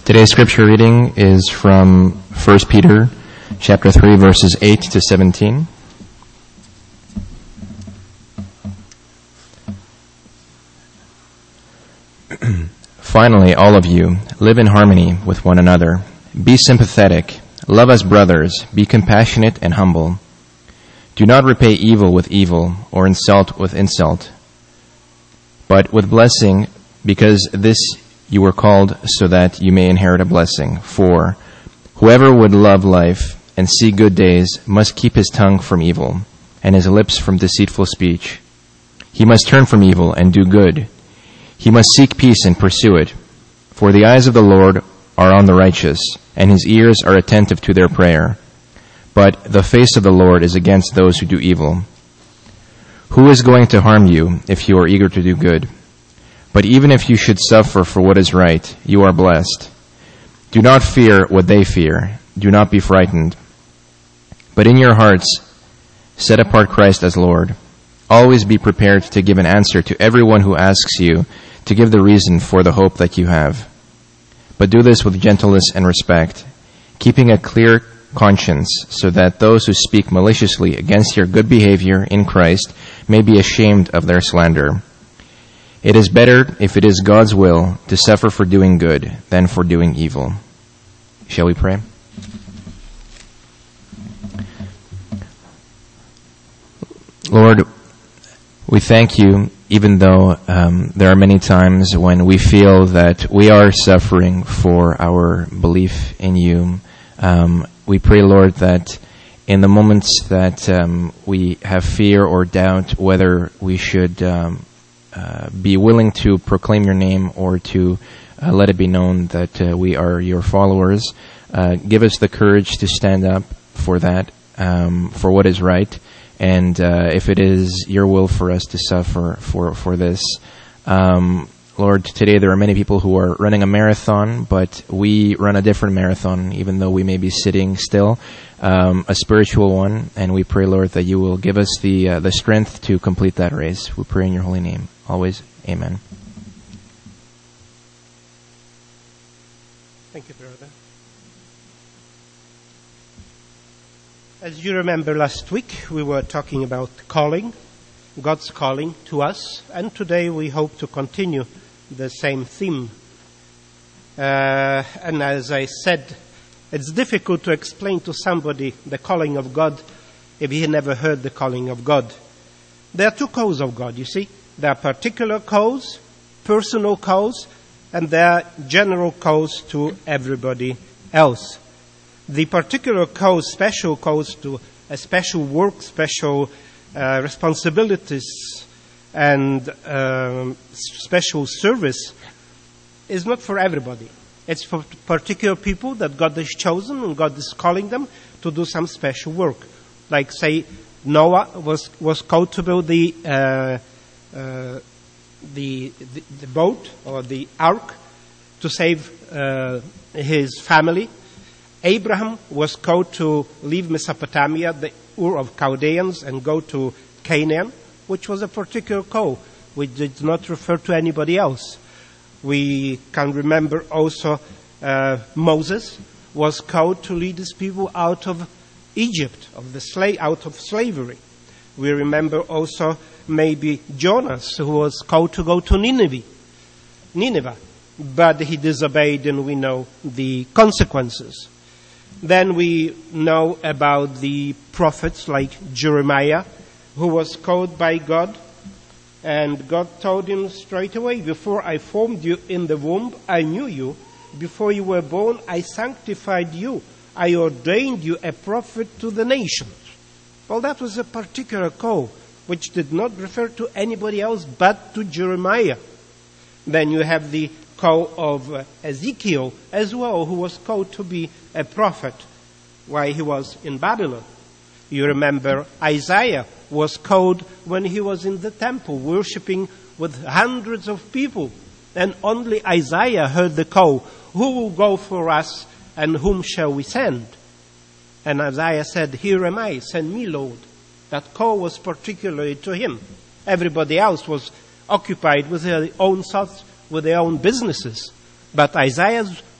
Today's scripture reading is from 1 Peter chapter 3, verses 8 to 17. Finally, all of you, live in harmony with one another. Be sympathetic, love as brothers, be compassionate and humble. Do not repay evil with evil or insult with insult, but with blessing, because this you were called so that you may inherit a blessing. For whoever would love life and see good days must keep his tongue from evil and his lips from deceitful speech. He must turn from evil and do good. He must seek peace and pursue it. For the eyes of the Lord are on the righteous, and his ears are attentive to their prayer. But the face of the Lord is against those who do evil. Who is going to harm you if you are eager to do good? But even if you should suffer for what is right, you are blessed. Do not fear what they fear. Do not be frightened. But in your hearts, set apart Christ as Lord. Always be prepared to give an answer to everyone who asks you to give the reason for the hope that you have. But do this with gentleness and respect, keeping a clear conscience, so that those who speak maliciously against your good behavior in Christ may be ashamed of their slander. It is better, if it is God's will, to suffer for doing good than for doing evil. Shall we pray? Lord, we thank you, even though there are many times when we feel that we are suffering for our belief in you. We pray, Lord, that in the moments that we have fear or doubt whether we should be willing to proclaim your name or to let it be known that we are your followers, give us the courage to stand up for that, for what is right. And if it is your will for us to suffer for this, Lord, today there are many people who are running a marathon, but we run a different marathon, even though we may be sitting still, a spiritual one. And we pray, Lord, that you will give us the strength to complete that race. We pray in your holy name. Always, amen. Thank you, brother. As you remember, last week we were talking about calling, God's calling to us, and today we hope to continue the same theme. And as I said, it's difficult to explain to somebody the calling of God if he never heard the calling of God. There are two calls of God, you see. There are particular calls, personal calls, and there are general calls to everybody else. The particular calls, special calls to a special work, special responsibilities, and special service is not for everybody. It's for particular people that God has chosen and God is calling them to do some special work. Like, say, Noah was called to build the boat or the ark to save his family. Abraham was called to leave Mesopotamia, the Ur of Chaldeans, and go to Canaan, which was a particular call, which did not refer to anybody else. We can remember also Moses was called to lead his people out of Egypt, out of slavery. We remember also maybe Jonas, who was called to go to Nineveh, but he disobeyed, and we know the consequences. Then we know about the prophets like Jeremiah, who was called by God, and God told him straight away, before I formed you in the womb, I knew you. Before you were born, I sanctified you. I ordained you a prophet to the nations. Well, that was a particular call, which did not refer to anybody else but to Jeremiah. Then you have the call of Ezekiel as well, who was called to be a prophet while he was in Babylon. You remember Isaiah was called when he was in the temple worshipping with hundreds of people, and only Isaiah heard the call, who will go for us and whom shall we send? And Isaiah said, here am I, send me, Lord. That call was particularly to him. Everybody else was occupied with their own thoughts, with their own businesses. But Isaiah's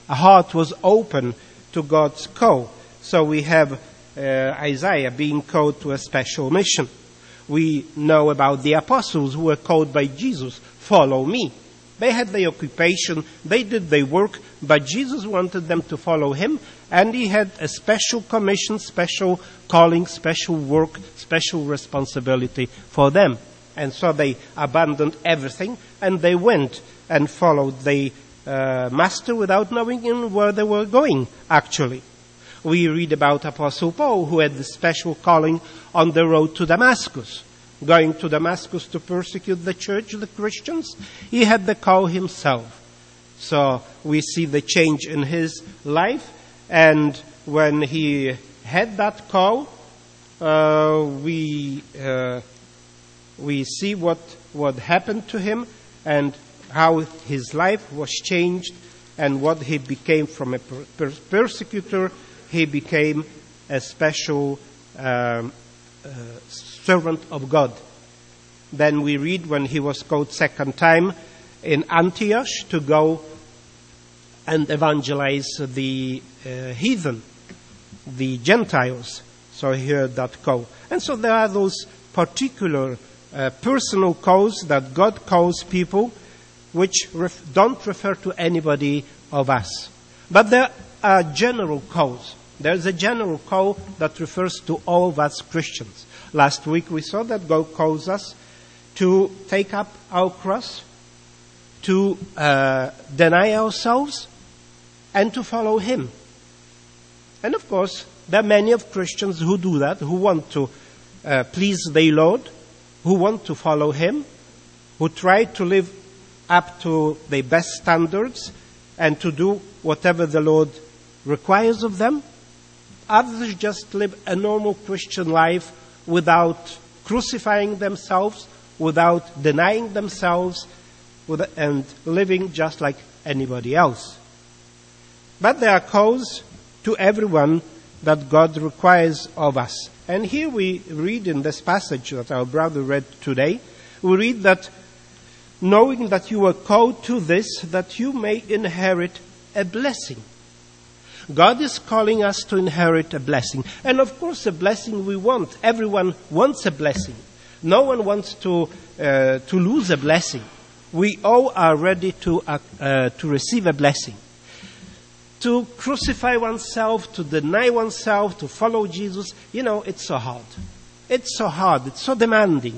heart was open to God's call. So we have Isaiah being called to a special mission. We know about the apostles who were called by Jesus, follow me. They had their occupation, they did their work, but Jesus wanted them to follow him, and he had a special commission, special calling, special work, special responsibility for them. And so they abandoned everything, and they went and followed the master without knowing where they were going, actually. We read about Apostle Paul, who had the special calling on the road to Damascus. Going to Damascus to persecute the church, the Christians, he had the call himself. So we see the change in his life, and when he had that call, we see what happened to him and how his life was changed, and what he became from a persecutor. He became a special servant of God. Then we read when he was called second time in Antioch to go and evangelize the heathen, the Gentiles. So he heard that call. And so there are those particular personal calls that God calls people, which don't refer to anybody of us. But there are general calls. There's a general call that refers to all of us Christians. Last week we saw that God calls us to take up our cross, to deny ourselves, and to follow him. And of course, there are many of Christians who do that, who want to please their Lord, who want to follow him, who try to live up to their best standards and to do whatever the Lord requires of them. Others just live a normal Christian life without crucifying themselves, without denying themselves, and living just like anybody else. But there are calls to everyone that God requires of us. And here we read in this passage that our brother read today, we read that knowing that you were called to this, that you may inherit a blessing. God is calling us to inherit a blessing. And of course, a blessing we want. Everyone wants a blessing. No one wants to lose a blessing. We all are ready to receive a blessing. To crucify oneself, to deny oneself, to follow Jesus, it's so hard. It's so hard. It's so demanding.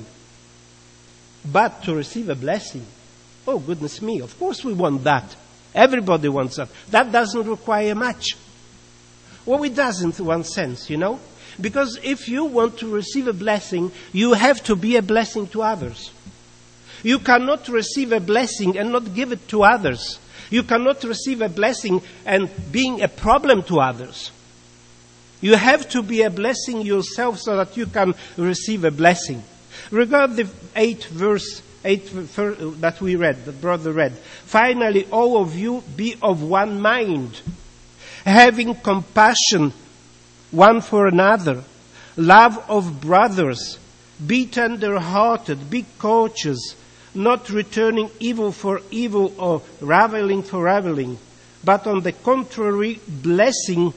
But to receive a blessing, oh goodness me, of course we want that. Everybody wants that. That doesn't require much. Well, it does in one sense, Because if you want to receive a blessing, you have to be a blessing to others. You cannot receive a blessing and not give it to others. You cannot receive a blessing and being a problem to others. You have to be a blessing yourself so that you can receive a blessing. Regard the 8 verse that we read, the brother read. Finally, all of you be of one mind, having compassion one for another, love of brothers, be tender-hearted, be courteous, not returning evil for evil or raveling for raveling, but on the contrary, blessing.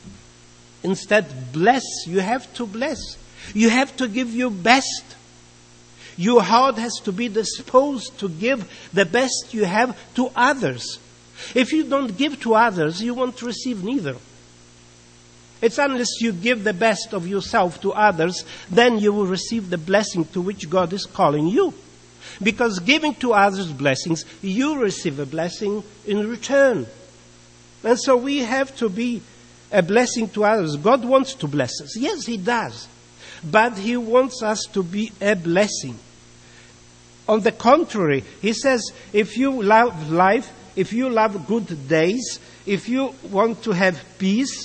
Instead, bless. You have to bless. You have to give your best. Your heart has to be disposed to give the best you have to others. If you don't give to others, you won't receive neither. It's unless you give the best of yourself to others, then you will receive the blessing to which God is calling you. Because giving to others blessings, you receive a blessing in return. And so we have to be a blessing to others. God wants to bless us. Yes, He does. But He wants us to be a blessing. On the contrary, He says, if you love life, if you love good days, if you want to have peace,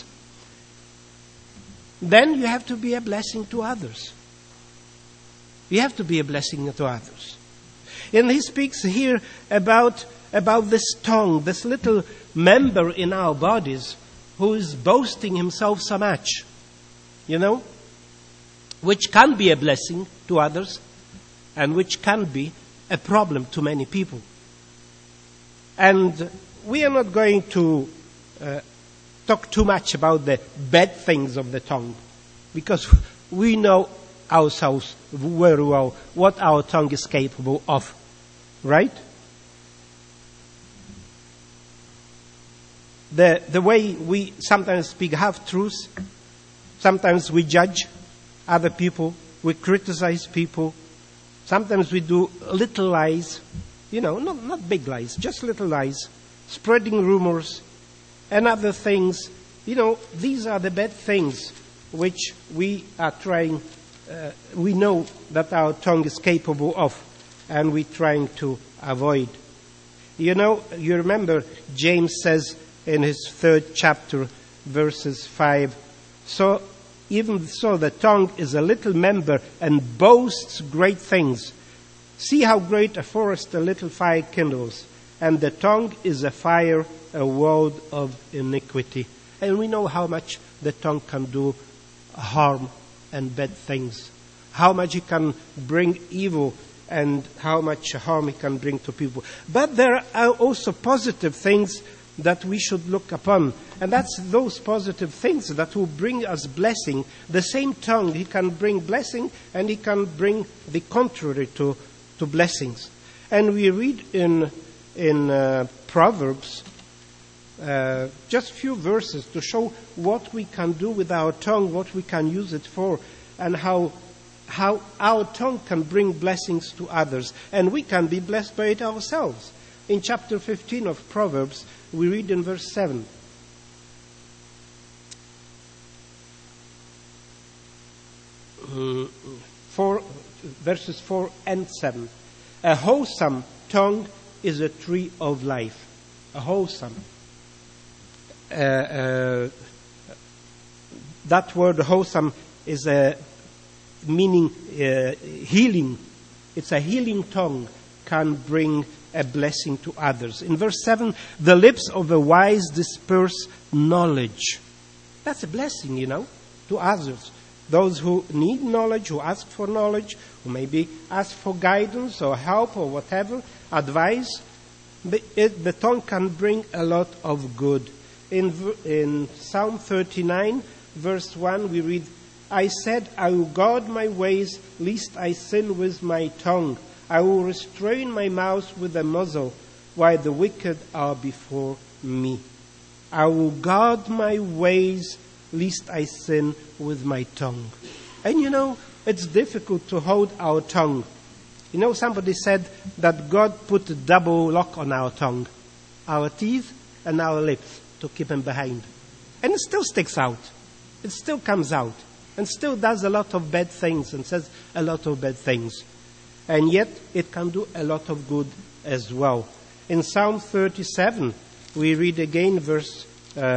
then you have to be a blessing to others. You have to be a blessing to others. And He speaks here about this tongue, this little member in our bodies who is boasting himself so much, which can be a blessing to others and which can be a problem to many people. And we are not going to talk too much about the bad things of the tongue, because we know ourselves very well what our tongue is capable of, right? The way we sometimes speak half-truths, sometimes we judge other people, we criticize people, sometimes we do little lies, not big lies, just little lies, spreading rumors and other things. These are the bad things which we are trying, we know that our tongue is capable of, and we're trying to avoid. You remember James says in his 3rd chapter, verses 5, so even so the tongue is a little member and boasts great things. See how great a forest a little fire kindles, and the tongue is a fire, a world of iniquity. And we know how much the tongue can do harm and bad things, how much it can bring evil and how much harm it can bring to people. But there are also positive things that we should look upon. And that's those positive things that will bring us blessing. The same tongue, he can bring blessing and he can bring the contrary to blessings. And we read in Proverbs just few verses to show what we can do with our tongue, what we can use it for, and how our tongue can bring blessings to others. And we can be blessed by it ourselves. In chapter 15 of Proverbs, we read in verse 7. Verses 4 and 7. A wholesome tongue is a tree of life. A wholesome. That word wholesome is meaning healing. It's a healing tongue can bring a blessing to others. In verse 7, the lips of the wise disperse knowledge. That's a blessing, to others. Those who need knowledge, who ask for knowledge, who maybe ask for guidance or help or whatever, advice, the tongue can bring a lot of good. In Psalm 39, verse 1, we read, I said, I will guard my ways, lest I sin with my tongue. I will restrain my mouth with a muzzle, while the wicked are before me. I will guard my ways, lest I sin with my tongue. And it's difficult to hold our tongue. Somebody said that God put a double lock on our tongue, our teeth and our lips, to keep them behind. And it still sticks out. It still comes out. And still does a lot of bad things and says a lot of bad things. And yet it can do a lot of good as well. In Psalm 37, we read again verse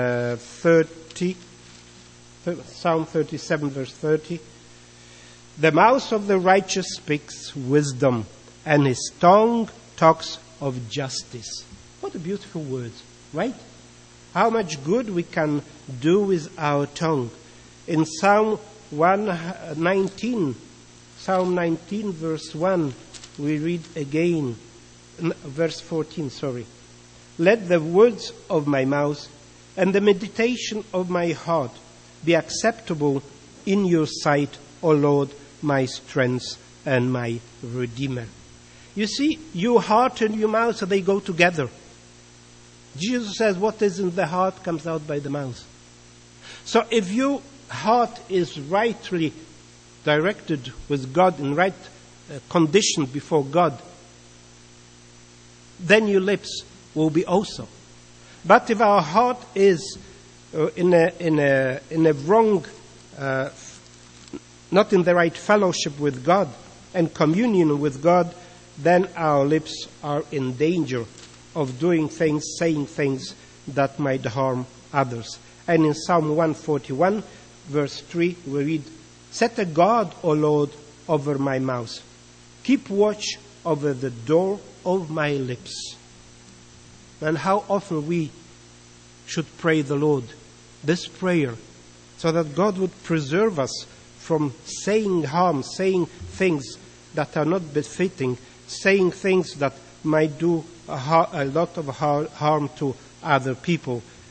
30. Psalm 37, verse 30. The mouth of the righteous speaks wisdom, and his tongue talks of justice. What a beautiful word, right? How much good we can do with our tongue. In Psalm 19, verse 1, we read again, verse 14, Let the words of my mouth and the meditation of my heart be acceptable in your sight, O Lord, my strength and my Redeemer. You see, your heart and your mouth, they go together. Jesus says what is in the heart comes out by the mouth. So if your heart is rightly directed with God, in right condition before God, then your lips will be also. But if our heart is in a wrong, not in the right fellowship with God and communion with God, then our lips are in danger of doing things, saying things that might harm others. And in Psalm 141, verse 3, we read, Set a guard, O Lord, over my mouth. Keep watch over the door of my lips. And how often we should pray the Lord this prayer, so that God would preserve us from saying harm, saying things that are not befitting, saying things that might do a lot of harm to other people.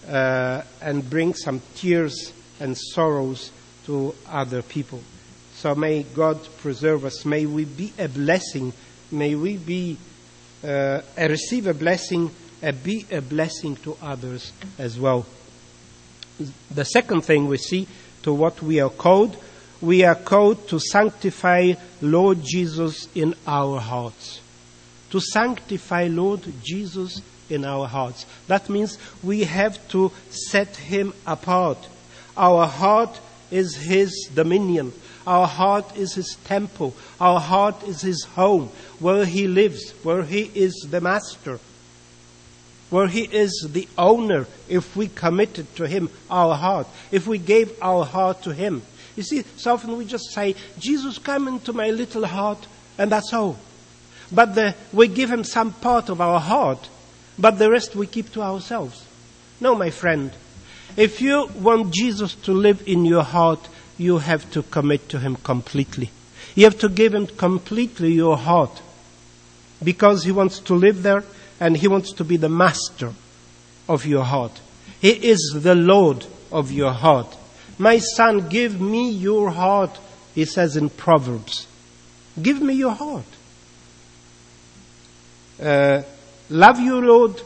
and bring some tears and sorrows to other people. So may God preserve us. May we be a blessing. May we be receive a blessing and be a blessing to others as well. The second thing we see to what we are called to sanctify Lord Jesus in our hearts. To sanctify Lord Jesus in our hearts. That means we have to set Him apart. Our heart is His dominion. Our heart is His temple. Our heart is His home, where He lives, where He is the master, where He is the owner, if we committed to Him our heart, if we gave our heart to Him. You see, so often we just say, Jesus, come into my little heart, and that's all. But we give Him some part of our heart, but the rest we keep to ourselves. No, my friend. If you want Jesus to live in your heart, you have to commit to Him completely. You have to give Him completely your heart, because He wants to live there, and He wants to be the master of your heart. He is the Lord of your heart. My son, give me your heart, He says in Proverbs. Give me your heart. Love you, Lord.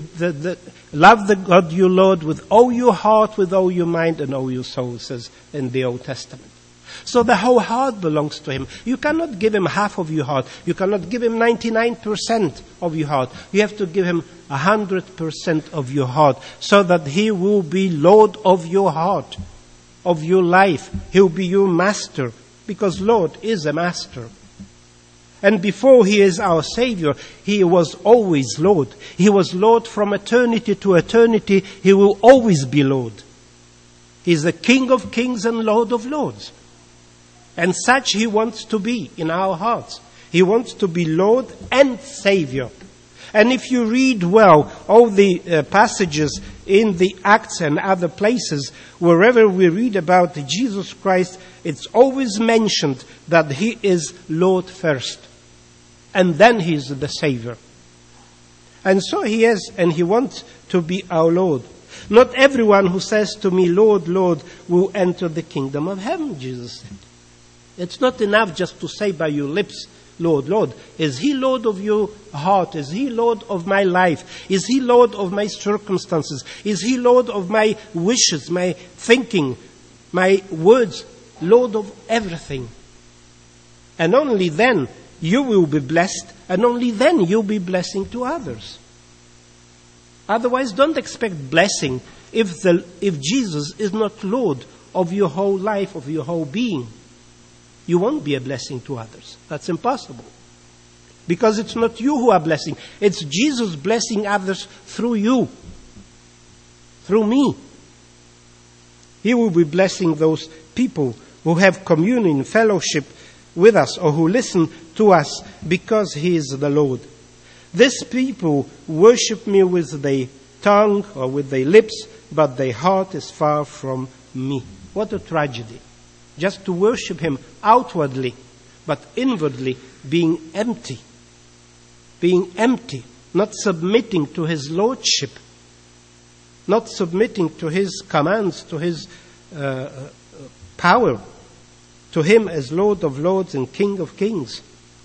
Love the God you Lord with all your heart, with all your mind, and all your soul, says in the Old Testament. So the whole heart belongs to Him. You cannot give Him half of your heart. You cannot give Him 99% of your heart. You have to give Him 100% of your heart, so that He will be Lord of your heart, of your life. He will be your master, because Lord is a master. And before He is our Savior, He was always Lord. He was Lord from eternity to eternity. He will always be Lord. He is the King of kings and Lord of lords. And such He wants to be in our hearts. He wants to be Lord and Savior. And if you read well all the passages in the Acts and other places, wherever we read about Jesus Christ, it's always mentioned that He is Lord first. And then He is the Savior. And so He is, and He wants to be our Lord. Not everyone who says to me, Lord, Lord, will enter the kingdom of heaven, Jesus said. It's not enough just to say by your lips, Lord, Lord. Is He Lord of your heart? Is He Lord of my life? Is He Lord of my circumstances? Is He Lord of my wishes, my thinking, my words? Lord of everything. And only then you will be blessed, and only then you'll be blessing to others. Otherwise, don't expect blessing if Jesus is not Lord of your whole life, of your whole being. You won't be a blessing to others. That's impossible. Because it's not you who are blessing. It's Jesus blessing others through you. Through me. He will be blessing those people who have communion, fellowship with us, or who listen to us, because He is the Lord. These people worship me with their tongue or with their lips, but their heart is far from me. What a tragedy. Just to worship Him outwardly, but inwardly being empty. Being empty, not submitting to His lordship, not submitting to His commands, to His power, to Him as Lord of lords and King of kings.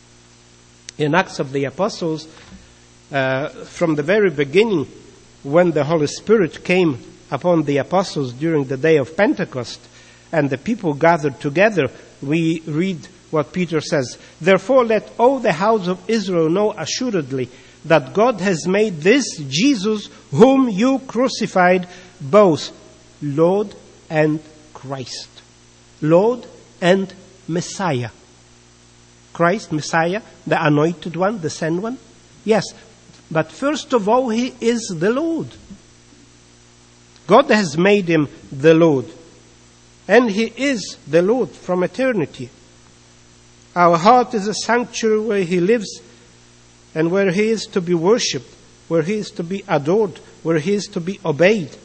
In Acts of the Apostles, from the very beginning, when the Holy Spirit came upon the apostles during the day of Pentecost, and the people gathered together, we read what Peter says. Therefore let all the house of Israel know assuredly that God has made this Jesus, whom you crucified, both Lord and Christ. Lord and Messiah. Christ, Messiah, the anointed one, the sent one. Yes, but first of all, He is the Lord. God has made Him the Lord. And He is the Lord from eternity. Our heart is a sanctuary where He lives, and where He is to be worshipped, where He is to be adored, where He is to be obeyed.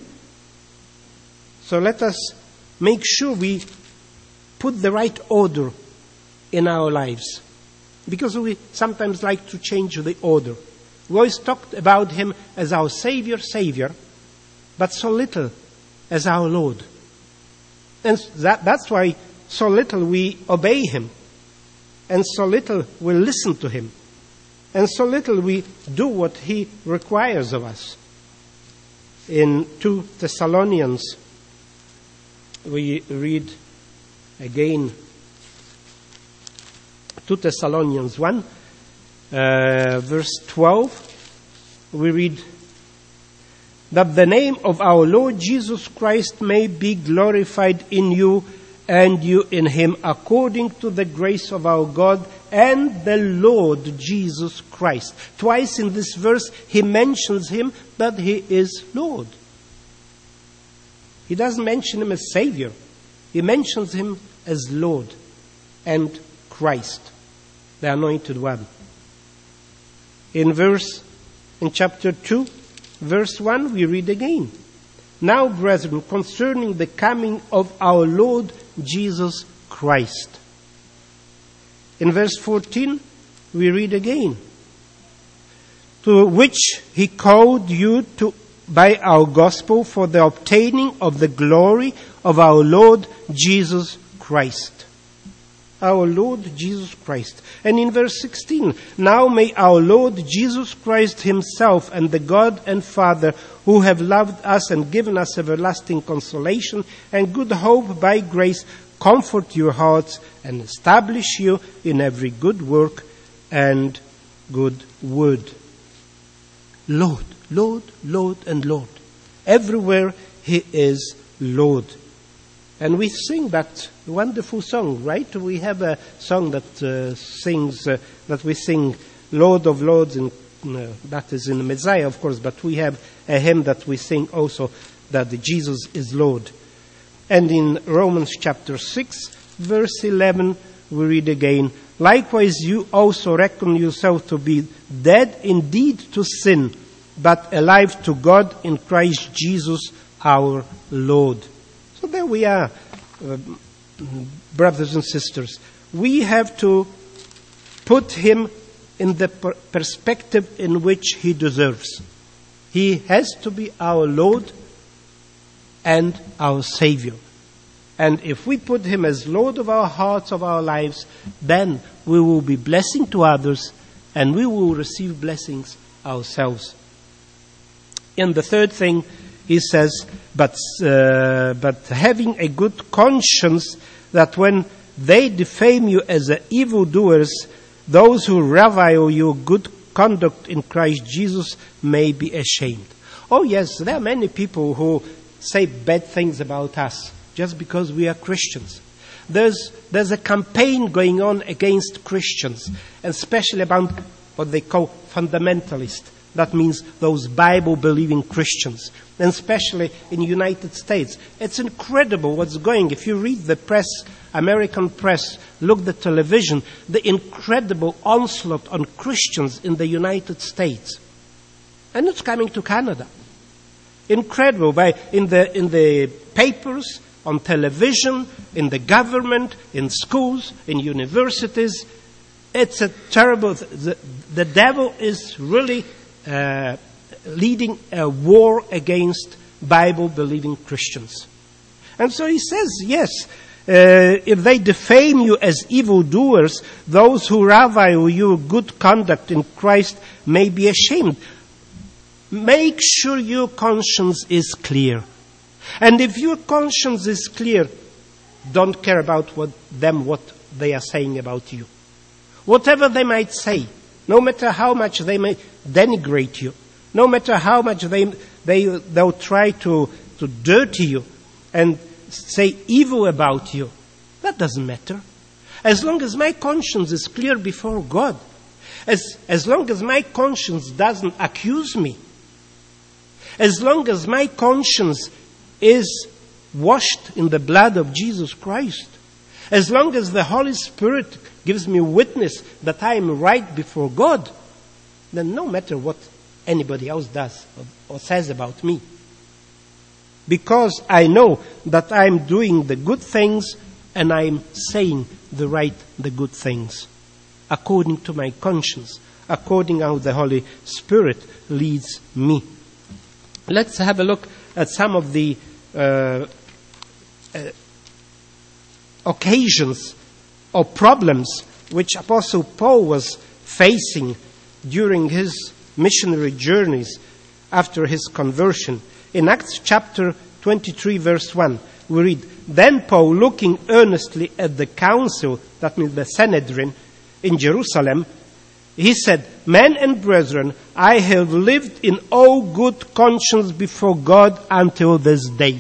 So let us make sure we put the right order in our lives. Because we sometimes like to change the order. We always talked about Him as our Savior, but so little as our Lord. And that's why so little we obey Him, and so little we listen to Him, and so little we do what He requires of us. In 2 Thessalonians, we read again, 2 Thessalonians 1, verse 12, we read, that the name of our Lord Jesus Christ may be glorified in you and you in Him, according to the grace of our God and the Lord Jesus Christ. Twice in this verse He mentions Him, but He is Lord. He doesn't mention Him as Savior. He mentions Him as Lord and Christ, the Anointed One. In chapter 2, verse 1, we read again. Now, brethren, concerning the coming of our Lord Jesus Christ. In verse 14, we read again. To which He called you to by our gospel for the obtaining of the glory of our Lord Jesus Christ. Our Lord Jesus Christ. And in verse 16, now may our Lord Jesus Christ Himself and the God and Father who have loved us and given us everlasting consolation and good hope by grace comfort your hearts and establish you in every good work and good word. Lord, Lord, Lord, and Lord. Everywhere He is Lord. And we sing that wonderful song, right? We have a song that that we sing, Lord of Lords, and that is in the Messiah, of course, but we have a hymn that we sing also, that Jesus is Lord. And in Romans chapter 6, verse 11, we read again, likewise you also reckon yourself to be dead indeed to sin, but alive to God in Christ Jesus our Lord. So there we are, brothers and sisters. We have to put Him in the perspective in which He deserves. He has to be our Lord and our Savior. And if we put Him as Lord of our hearts, of our lives, then we will be blessing to others and we will receive blessings ourselves. And the third thing, he says, but having a good conscience, that when they defame you as evildoers, those who revile your good conduct in Christ Jesus may be ashamed. Oh yes, there are many people who say bad things about us just because we are Christians. There's a campaign going on against Christians, especially about what they call fundamentalists. That means those Bible-believing Christians, and especially in the United States. It's incredible what's going. If you read the press, American press, look at the television, the incredible onslaught on Christians in the United States. And it's coming to Canada. Incredible. In the papers, on television, in the government, in schools, in universities. It's a terrible... The devil is really... leading a war against Bible-believing Christians. And so he says, yes, if they defame you as evildoers, those who revile your good conduct in Christ may be ashamed. Make sure your conscience is clear. And if your conscience is clear, don't care about what they are saying about you. Whatever they might say, no matter how much they may denigrate you, no matter how much they'll try to dirty you and say evil about you, that doesn't matter. As long as my conscience is clear before God, as long as my conscience doesn't accuse me, as long as my conscience is washed in the blood of Jesus Christ, as long as the Holy Spirit gives me witness that I am right before God, then no matter what anybody else does or says about me. Because I know that I am doing the good things and I am saying the good things, according to my conscience, according how the Holy Spirit leads me. Let's have a look at some of the occasions or problems which Apostle Paul was facing during his missionary journeys after his conversion. In Acts chapter 23, verse 1, we read, "Then Paul, looking earnestly at the council," that means the Sanhedrin, "in Jerusalem, he said, 'Men and brethren, I have lived in all good conscience before God until this day.'"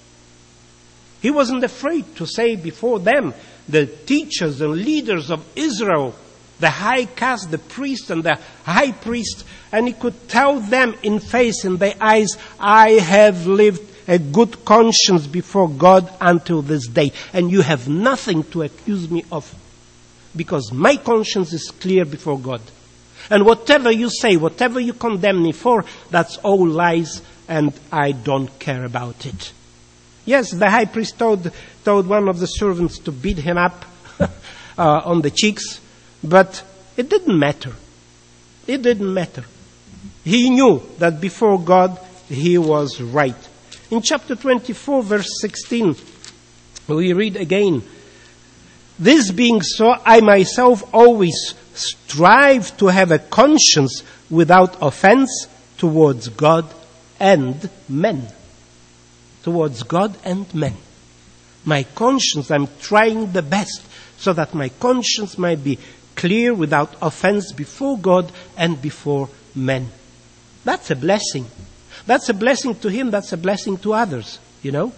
He wasn't afraid to say before them, the teachers and leaders of Israel, the high caste, the priest and the high priest, and he could tell them in face, in their eyes, "I have lived a good conscience before God until this day, and you have nothing to accuse me of, because my conscience is clear before God. And whatever you say, whatever you condemn me for, that's all lies, and I don't care about it." Yes, the high priest told one of the servants to beat him up on the cheeks, but it didn't matter. It didn't matter. He knew that before God he was right. In chapter 24, verse 16, we read again, "This being so, I myself always strive to have a conscience without offense towards God and men." Towards God and men. My conscience, I'm trying the best so that my conscience might be clear without offense before God and before men. That's a blessing. That's a blessing to him, that's a blessing to others, you know.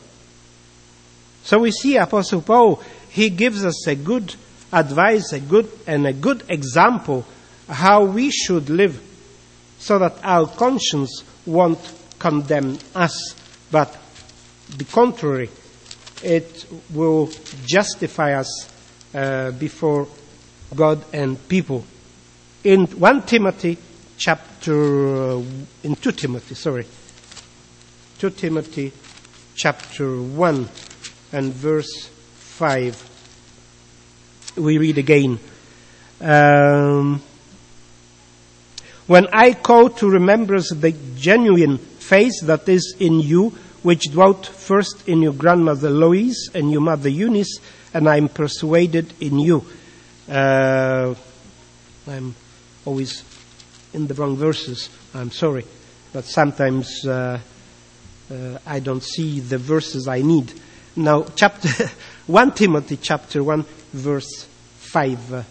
So we see Apostle Paul, he gives us a good advice, a good example how we should live so that our conscience won't condemn us, but the contrary, it will justify us before God and people. In 2 Timothy chapter 1 and verse 5, we read again, "When I call to remembrance the genuine faith that is in you, which dwelt first in your grandmother Lois and your mother Eunice, and I am persuaded in you." I'm always in the wrong verses, I'm sorry, but sometimes I don't see the verses I need. Now, 1 Timothy chapter 1, verse 5.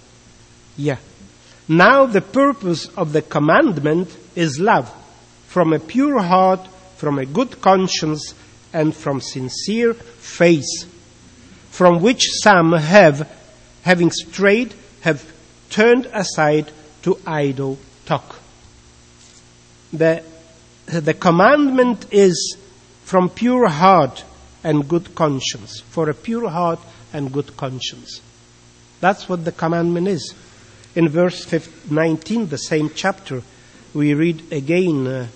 "Now the purpose of the commandment is love, from a pure heart, from a good conscience, and from sincere faith, from which some having strayed, have turned aside to idle talk." The commandment is from pure heart and good conscience, for a pure heart and good conscience. That's what the commandment is. In verse 19, the same chapter, we read again,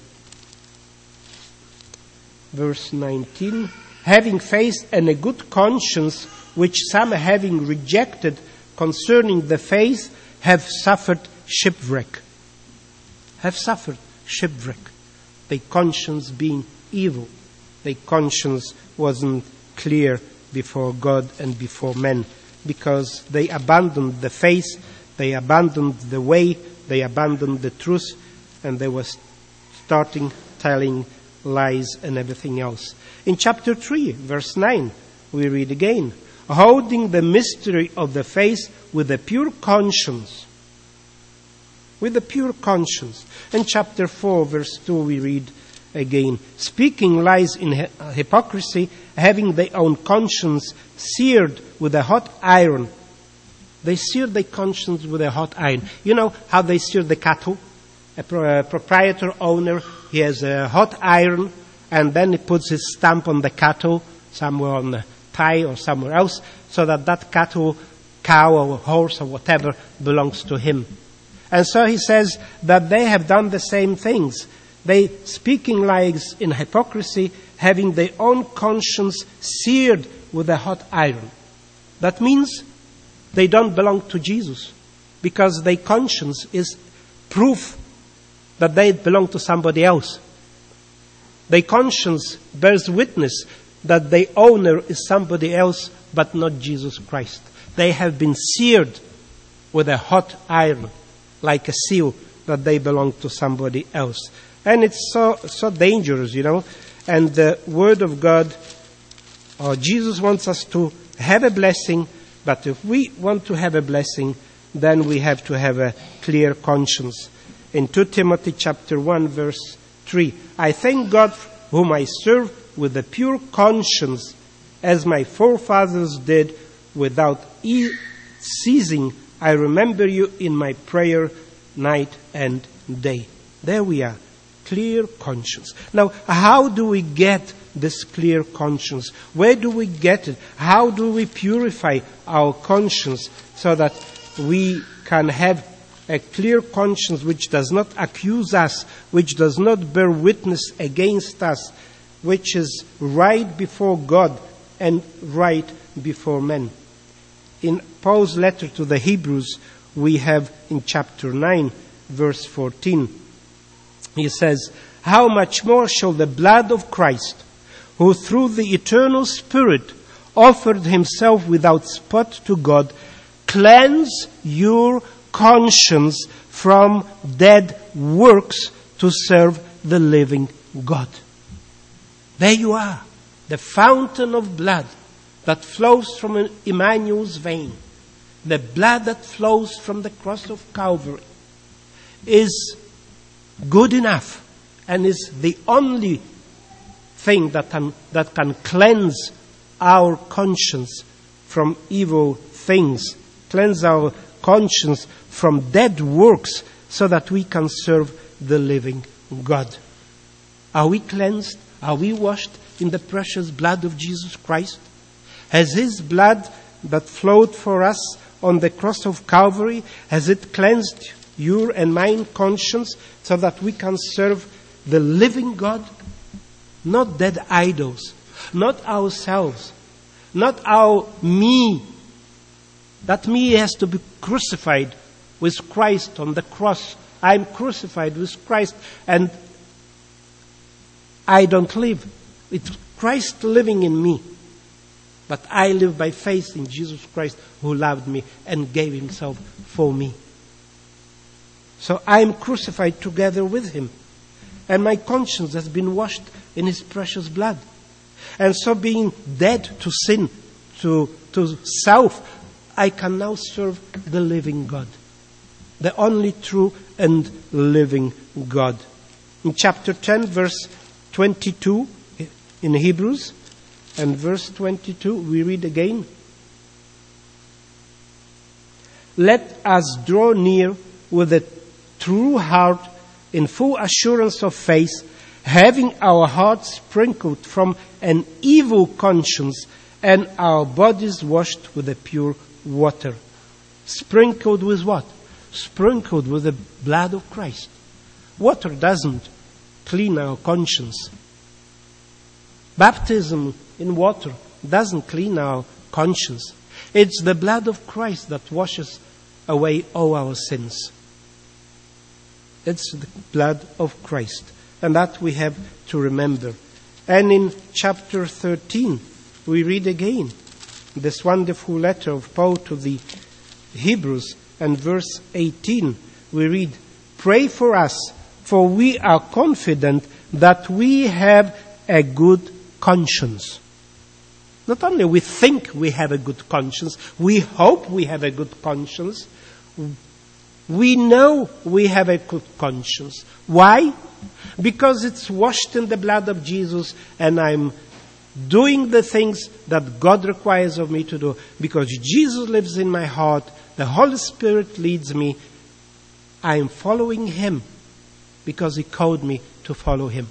verse 19, "Having faith and a good conscience, which some having rejected concerning the faith, have suffered shipwreck." Have suffered shipwreck. Their conscience being evil. Their conscience wasn't clear before God and before men, because they abandoned the faith, they abandoned the way, they abandoned the truth, and they were starting telling lies and everything else. In chapter 3, verse 9, we read again, "Holding the mystery of the faith with a pure conscience." With a pure conscience. In chapter 4, verse 2, we read again, "Speaking lies in hypocrisy, having their own conscience seared with a hot iron." They seared their conscience with a hot iron. You know how they sear the cattle? A proprietor, owner, he has a hot iron, and then he puts his stamp on the cattle, somewhere on the thigh or somewhere else, so that cattle, cow or horse or whatever, belongs to him. And so he says that they have done the same things. They speaking lies in hypocrisy, having their own conscience seared with a hot iron. That means they don't belong to Jesus, because their conscience is proof that they belong to somebody else. Their conscience bears witness that their owner is somebody else but not Jesus Christ. They have been seared with a hot iron, like a seal, that they belong to somebody else. And it's so dangerous, And the Word of God, or Jesus wants us to have a blessing, but if we want to have a blessing, then we have to have a clear conscience. In 2 Timothy chapter 1, verse 3, I thank God whom I serve with a pure conscience, as my forefathers did, without ceasing. I remember you in my prayer night and day. There we are. Clear conscience. Now, how do we get this clear conscience? Where do we get it? How do we purify our conscience so that we can have a clear conscience which does not accuse us, which does not bear witness against us, which is right before God and right before men? In Paul's letter to the Hebrews, we have in chapter 9, verse 14, he says, how much more shall the blood of Christ, who through the eternal Spirit offered himself without spot to God, cleanse your conscience from dead works to serve the living God. There you are, the fountain of blood that flows from Emmanuel's vein, the blood that flows from the cross of Calvary, is good enough and is the only thing that can cleanse our conscience from evil things, cleanse our conscience from dead works, so that we can serve the living God. Are we cleansed? Are we washed in the precious blood of Jesus Christ? Has His blood that flowed for us on the cross of Calvary, has it cleansed your and mine conscience so that we can serve the living God? Not dead idols, not ourselves, not our me. That me has to be crucified with Christ on the cross. I'm crucified with Christ and I don't live. It's Christ living in me. But I live by faith in Jesus Christ, who loved me and gave Himself for me. So I am crucified together with Him. And my conscience has been washed in His precious blood. And so being dead to sin, to self, I can now serve the living God. The only true and living God. In chapter 10, verse 22, in Hebrews, and verse 22, we read again. Let us draw near with a true heart in full assurance of faith, having our hearts sprinkled from an evil conscience and our bodies washed with the pure water. Sprinkled with what? Sprinkled with the blood of Christ. Water doesn't clean our conscience. Baptism in water doesn't clean our conscience. It's the blood of Christ that washes away all our sins. It's the blood of Christ. And that we have to remember. And in chapter 13, we read again this wonderful letter of Paul to the Hebrews, and verse 18, we read, pray for us, for we are confident that we have a good conscience. Not only we think we have a good conscience, we hope we have a good conscience. We know we have a good conscience. Why? Because it's washed in the blood of Jesus, and I'm doing the things that God requires of me to do. Because Jesus lives in my heart, the Holy Spirit leads me. I am following Him because He called me to follow Him.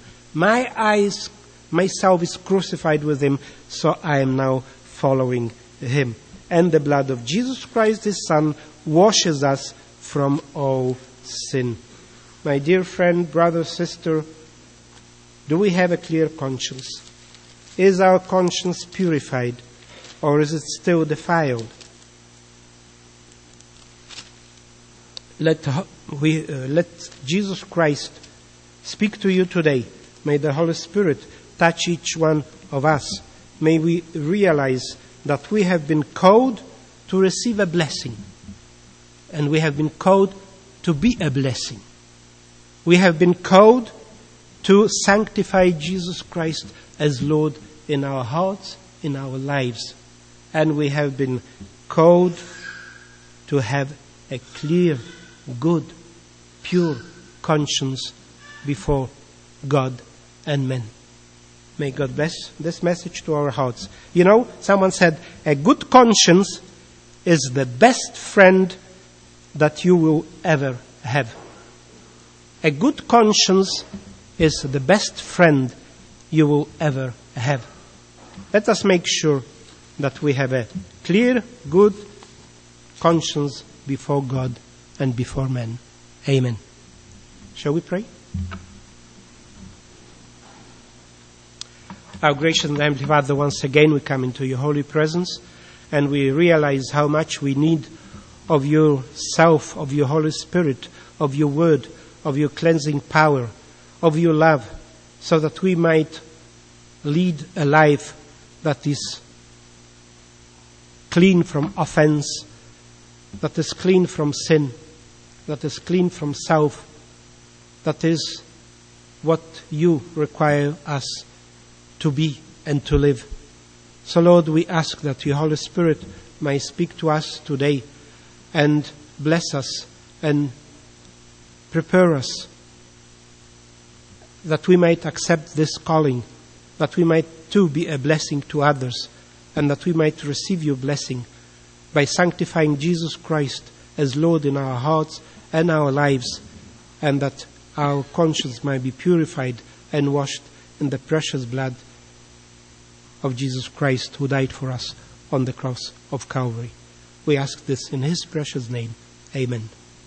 Myself is crucified with Him, so I am now following Him. And the blood of Jesus Christ, His Son, washes us from all sin. My dear friend, brother, sister, do we have a clear conscience? Is our conscience purified, or is it still defiled? Let Jesus Christ speak to you today May the Holy Spirit touch each one of us. May we realize that we have been called to receive a blessing. And we have been called to be a blessing. We have been called to sanctify Jesus Christ as Lord in our hearts, in our lives. And we have been called to have a clear, good, pure conscience before God and men. May God bless this message to our hearts. You know, someone said, a good conscience is the best friend that you will ever have. A good conscience is the best friend you will ever have. Let us make sure that we have a clear, good conscience before God and before men. Amen. Shall we pray? Our gracious and Heavenly Father, once again we come into your holy presence and we realize how much we need of yourself, of your Holy Spirit, of your word, of your cleansing power, of your love, so that we might lead a life that is clean from offense, that is clean from sin, that is clean from self, that is what you require us to be and to live. So Lord, we ask that your Holy Spirit may speak to us today and bless us and prepare us that we might accept this calling, that we might too be a blessing to others, and that we might receive your blessing by sanctifying Jesus Christ as Lord in our hearts and our lives, and that our conscience might be purified and washed in the precious blood of Jesus Christ who died for us on the cross of Calvary. We ask this in his precious name. Amen.